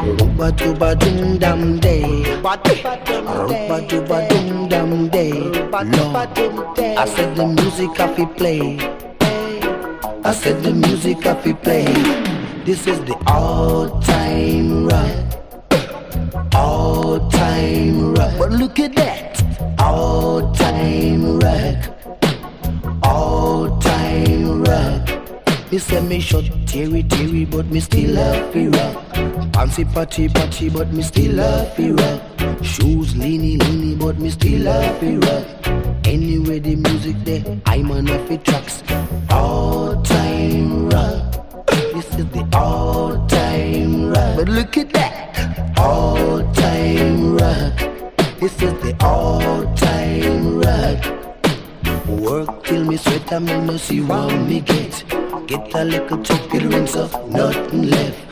Rumba tuba dum dum day. Rumba tuba dum dum day. Lord, I said the music I fi play. I said the music I fi play. This is the all-time rock. All-time rock. But look at that. All-time rock. All-time rock. Me say me short teary, but me still love fi rock. Fancy patchy, but me still love fi rock. Shoes leany, but me still love fi rock. Anyway the music there, I'm on off it tracks. All-time rock. This is the all-time rock. But look at that. All-time rock. This is the all-time rock. Work till me sweat, I me no see what me get. Get a little chocolate rinse off, nothing left.